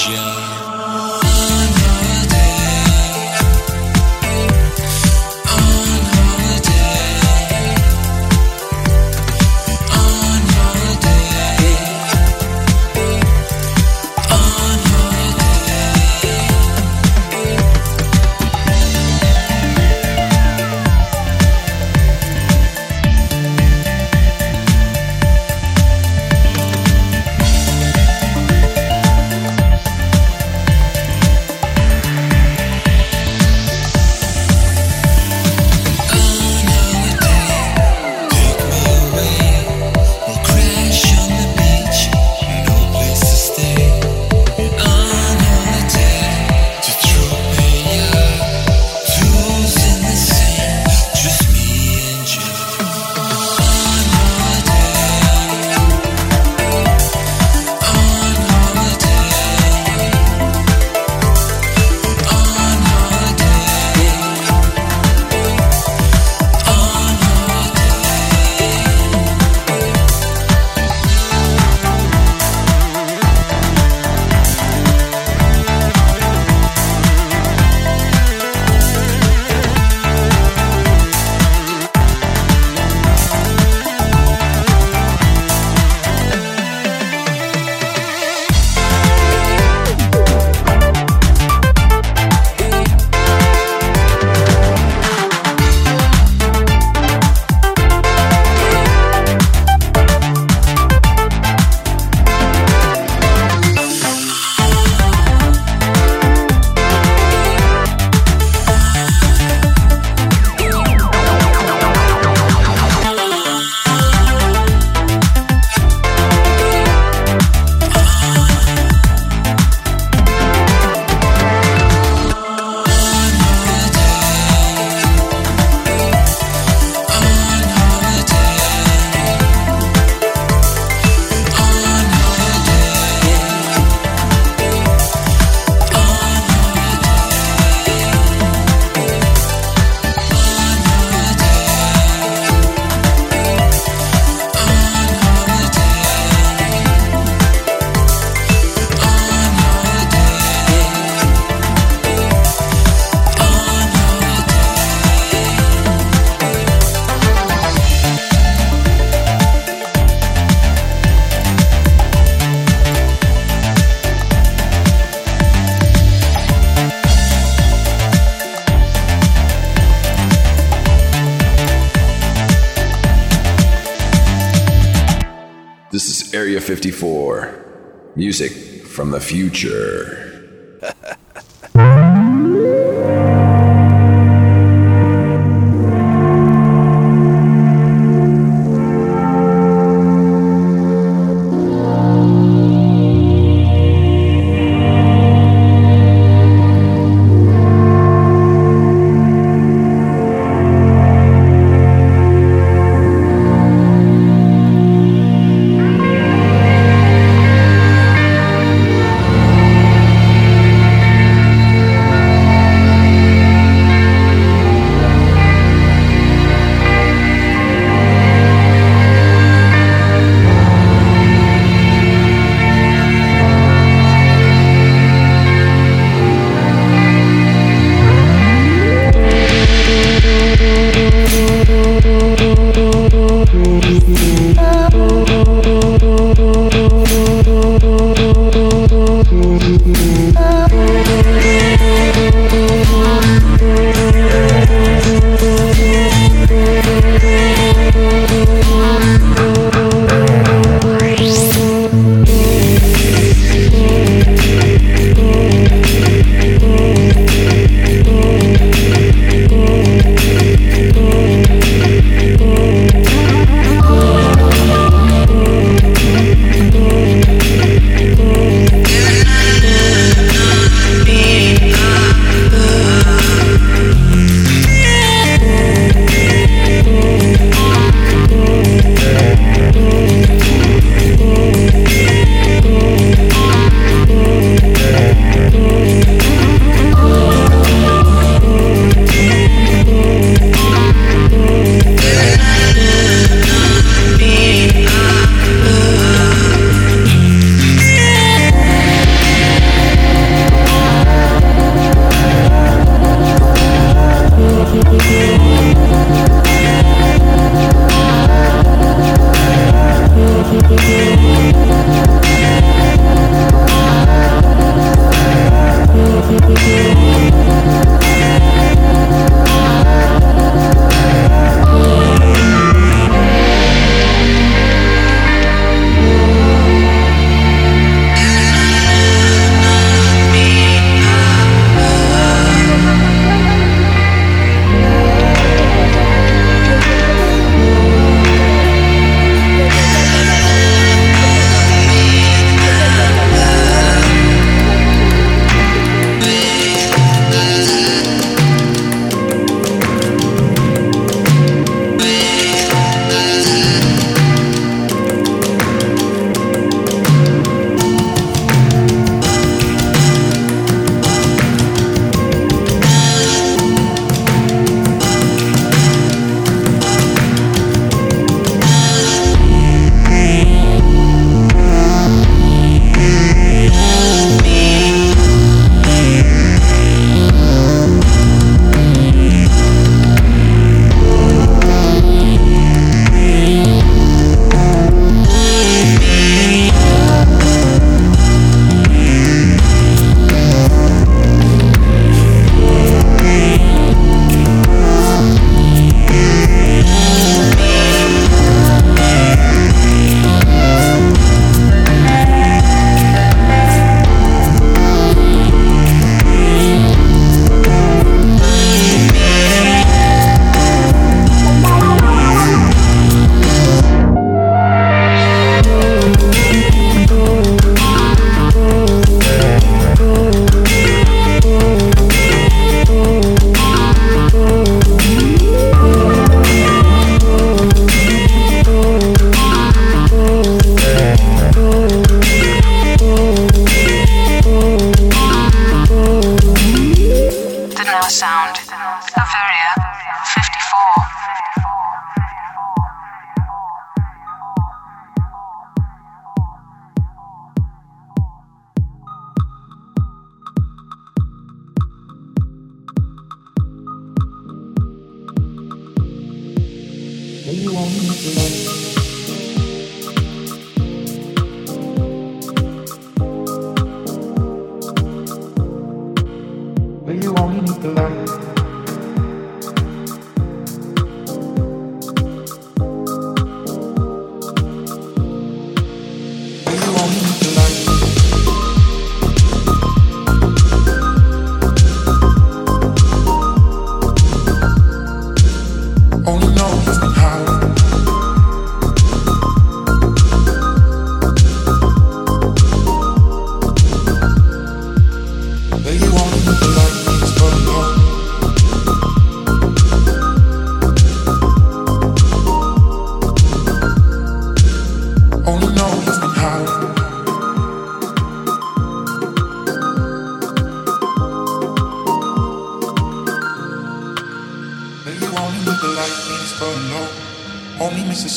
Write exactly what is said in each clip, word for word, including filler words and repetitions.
Area fifty-four. Music from the future.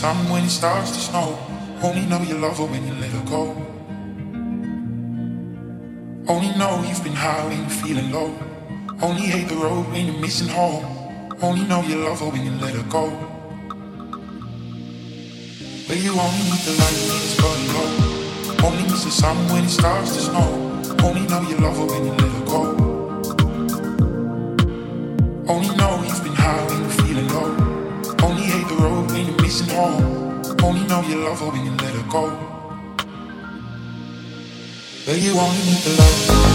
sun when it starts to snow. Only know you love her when you let her go. Only know you've been high when you're feeling low. Only hate the road when you're missing home. Only know you love her when you let her go. But you only need the light when it's burning low. Only miss the sun when it starts to snow. Only know you love her when you let her go. Only know you've been high when you're feeling low. Only hate the road when you're missing home. Only know you love her when you let her go. But you only need the light.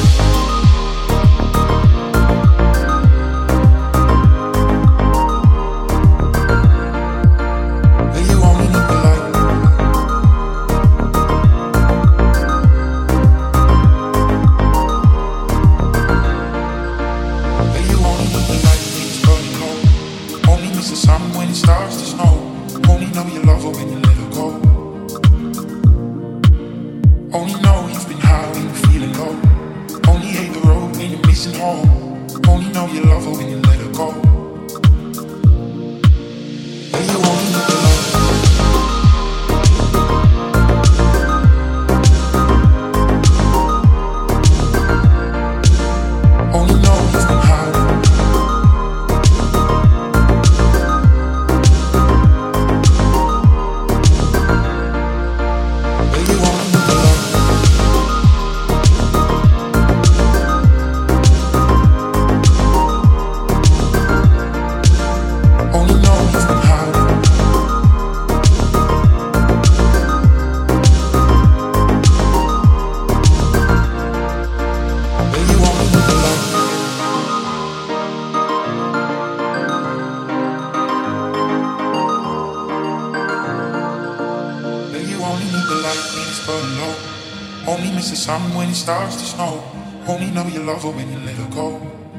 Starts to snow. Only know you love her when you let her go.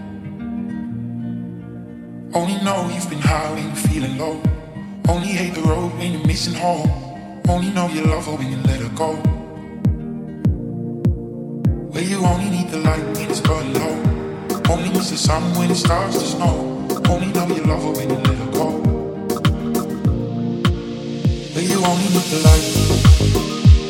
Only know you've been high when you're feeling low. Only hate the road when you're missing home. Only know you love her when you let her go. Where you only need the light when it's burning low. Only miss the sun when it starts to snow. Only know you love her when you let her go. Where you only need the light.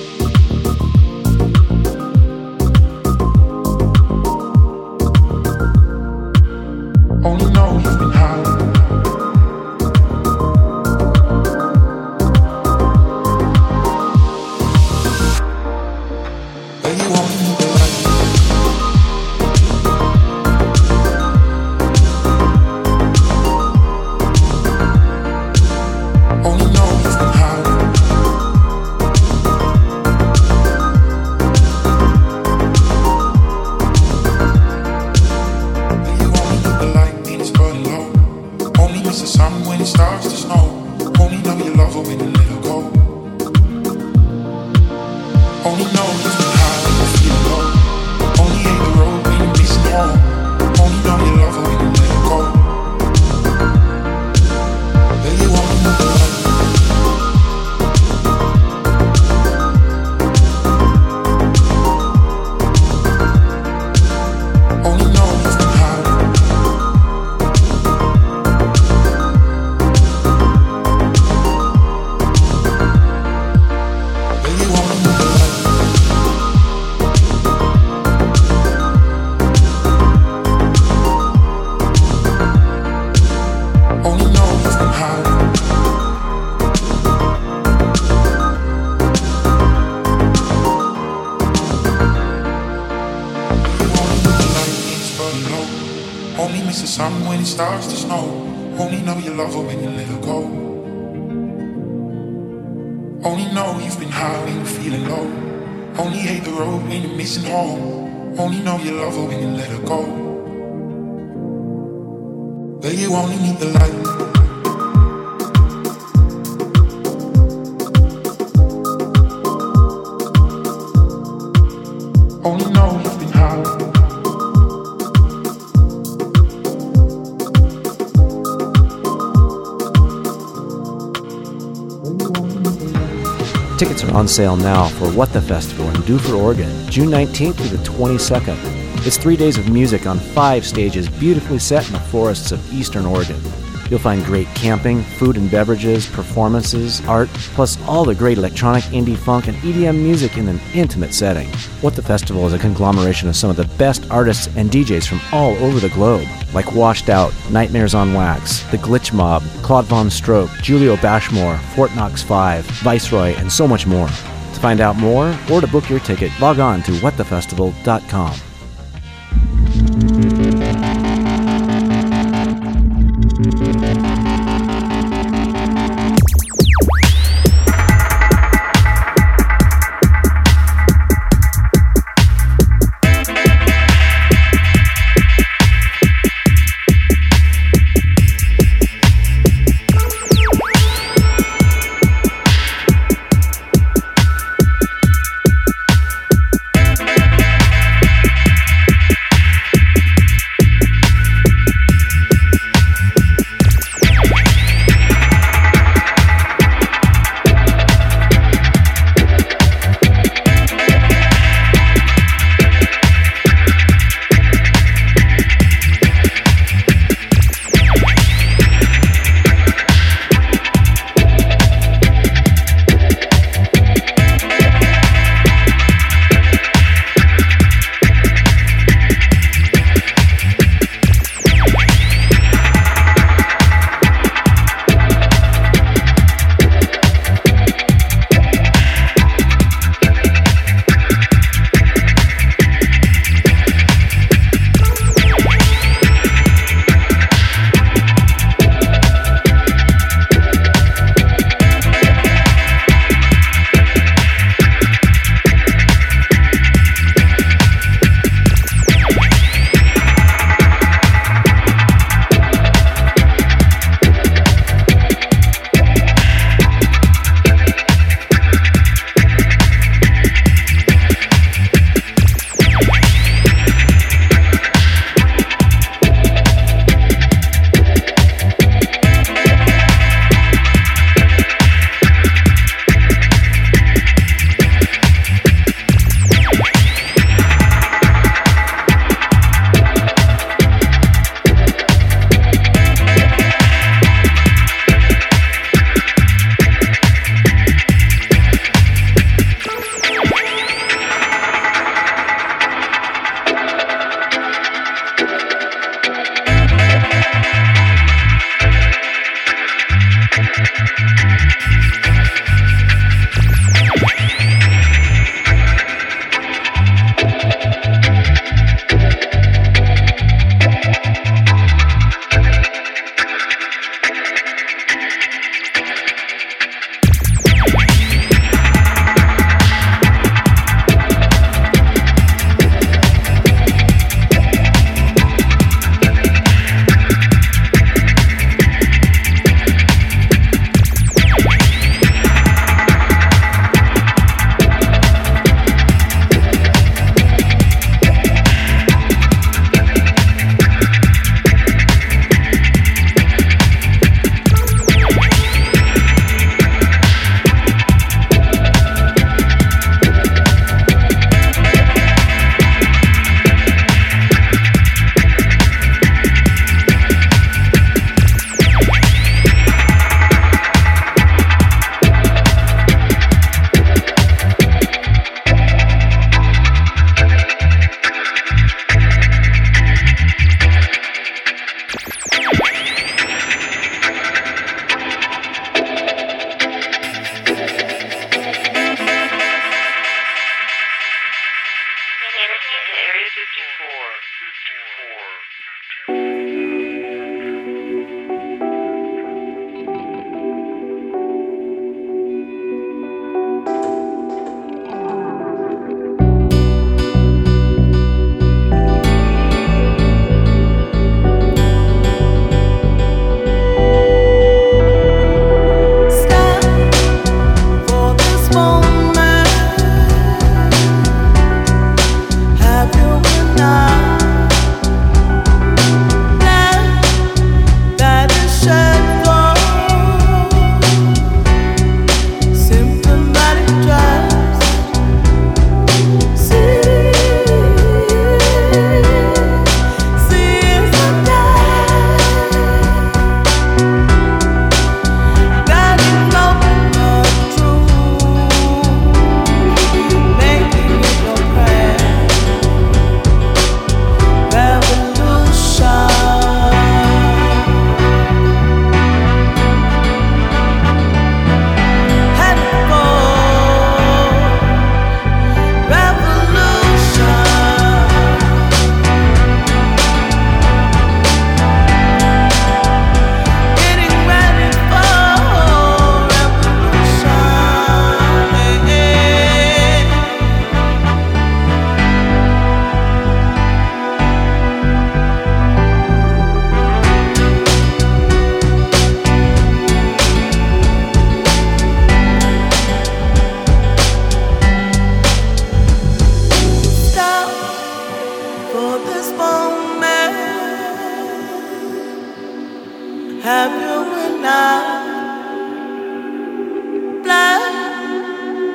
Starts to snow. Only know you love her when you let her go. Only know you've been high when you're feeling low. Only hate the road when you're missing home. Only know you love her when you let her go. But you only need the light. Only know you've been high. Tickets are on sale now for What the Festival in Dufur, Oregon, June nineteenth through the twenty-second. It's three days of music on five stages beautifully set in the forests of eastern Oregon. You'll find great camping, food and beverages, performances, art, plus all the great electronic, indie, funk, and E D M music in an intimate setting. What the Festival is a conglomeration of some of the best artists and D Js from all over the globe, like Washed Out, Nightmares on Wax, The Glitch Mob, Claude Von Stroke, Julio Bashmore, Fort Knox five, Viceroy, and so much more. To find out more or to book your ticket, log on to what the festival dot com.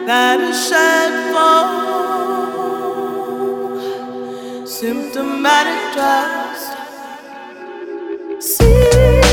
that is shed for symptomatic trust. See.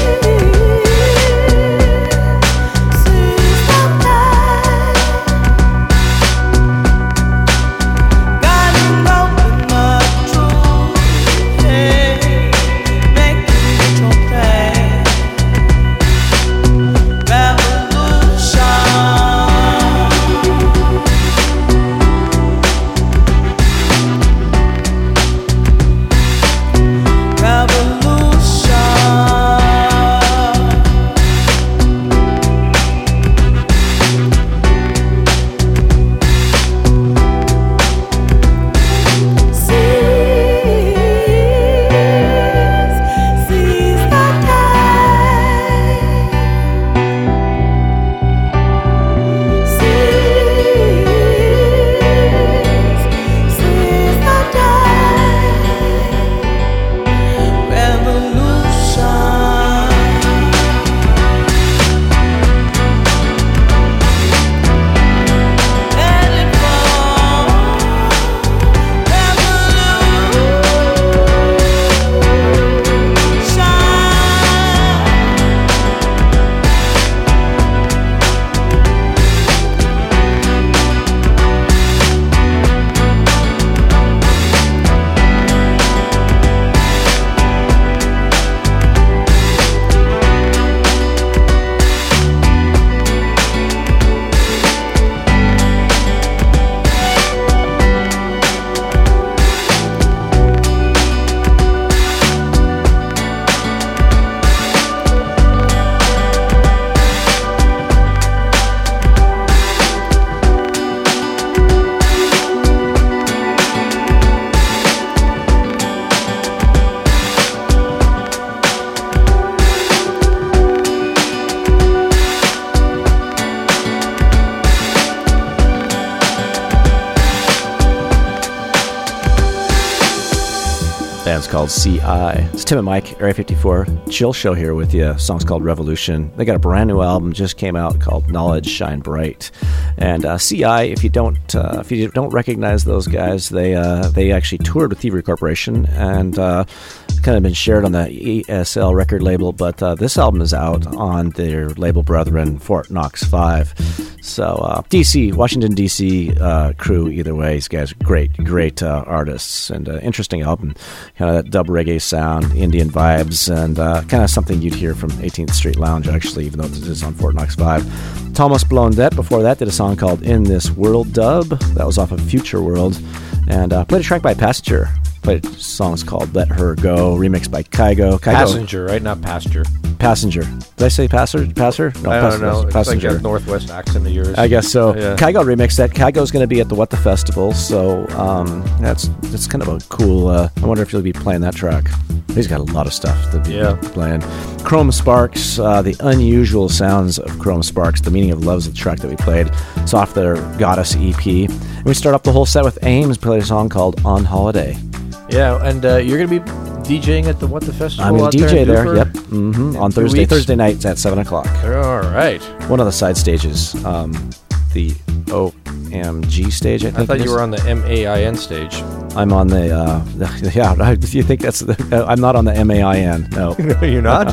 Band's called C I. It's Tim and Mike, Area fifty-four. Chill show here with you. The song's called Revolution. They got a brand new album just came out called Knowledge Shine Bright. And uh, C I, if you don't uh, if you don't recognize those guys, they uh, they actually toured with Thievery Corporation and uh, kind of been shared on the E S L record label. But uh, this album is out on their label brethren, Fort Knox five. So uh, D C, Washington D C uh, crew. Either way, these guys are great, great uh, artists and uh, interesting album. Kind of that dub reggae sound, Indian vibes, and uh, kind of something you'd hear from eighteenth Street Lounge, actually, even though this is on Fort Knox five. Thomas Blondet, before that, did a song called In This World Dub. That was off of Future World. And uh, played a track by Passenger. Played songs called Let Her Go, remixed by Kygo. Kygo. Passenger, right? Not Pasture. Passenger. Did I say passer? Passer? No, I don't pass- know. It's Passenger. like that Northwest accent of yours. I guess so. Yeah. Kygo remixed that. Kygo's going to be at the What the Festival, so um, that's that's kind of a cool. Uh, I wonder if he'll be playing that track. He's got a lot of stuff to be Yeah. playing. Chrome Sparks, uh, the unusual sounds of Chrome Sparks. The Meaning of Love is the track that we played. It's off their Goddess E P. And we start off the whole set with Ames, played a song called On Holiday. Yeah, and uh, you're going to be DJing at the What the Festival? I'm going out to D J there, in there, Dewford? yep. Mm-hmm. On two Thursday. weeks? Thursday nights at seven o'clock. All right. One of the side stages. Um, the O M G stage, I think. I thought it you is. were on the M A I N stage. I'm on the, uh, the yeah, do you think that's, the, uh, I'm not on the M A I N, no. No, you're not?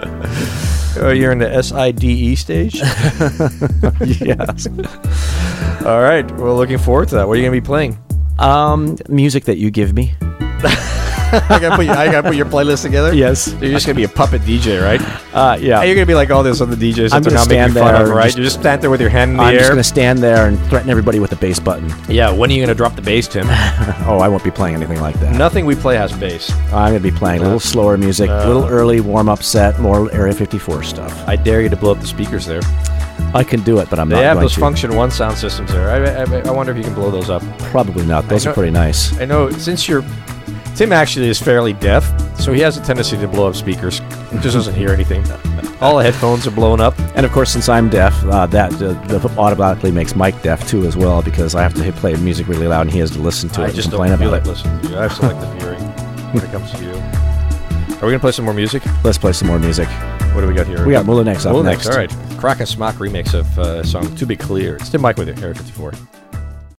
Oh, you're in the S I D E stage? Yes. All right. Well, looking forward to that. What are you going to be playing? Um, music that you give me. I got to put your, I got to put your playlist together? Yes. So you're just going to be a puppet D J, right? Uh, yeah. You're going to be like all those other D Js I'm that are gonna not making stand fun there of, and right? just- You just stand there with your hand in the I'm air. just going to stand there and threaten everybody with a bass button. Yeah, when are you going to drop the bass, Tim? Oh, I won't be playing anything like that. Nothing we play has bass. I'm going to be playing a little slower music, a Uh, little early warm-up set, more Area fifty-four stuff. I dare you to blow up the speakers there. I can do it, but I'm They not have going those to. Function One sound systems there. I, I, I wonder if you can blow those up. Probably not. Those I are know- pretty nice. I know since you're Tim actually is fairly deaf, so he has a tendency to blow up speakers. He just doesn't hear anything. All the headphones are blown up. And of course, since I'm deaf, uh, that uh, that automatically makes Mike deaf too as well, because I have to play music really loud and he has to listen to I it just and don't complain feel about like it. listening to you. I have selective hearing when it comes to you. Are we gonna play some more music? Let's play some more music. What do we got here? We got Molinex up Molinex, next. all right. Crack and Smock remix of uh, song To Be Clear. It's Tim Mike with it, Area fifty-four.